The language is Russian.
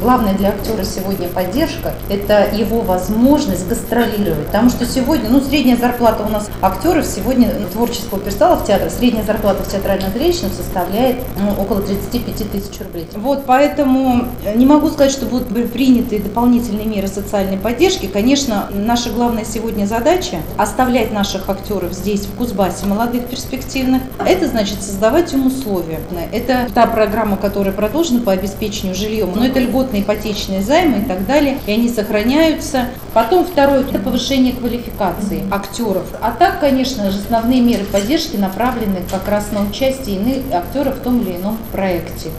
главное для актера сегодня поддержка, это его возможность гастролировать. Потому что сегодня, средняя зарплата у нас актеров сегодня, творческого персонала в театре, средняя зарплата в театрально-зрелищном составляет около 35 тысяч рублей. Вот, поэтому не могу сказать, что будут приняты дополнительные меры социальной поддержки. Конечно, наша главная сегодня задача – оставлять наших актеров здесь, в Кузбассе, молодых, перспективных. Это значит создавать им условия. Это та программа, которая продолжена по обеспечению жильем, но это льготные ипотечные займы и так далее, и они сохраняются. Потом второе – это повышение квалификации актеров. А так, конечно же, основные меры поддержки направлены как раз на участие иных актеров в том или ином проекте.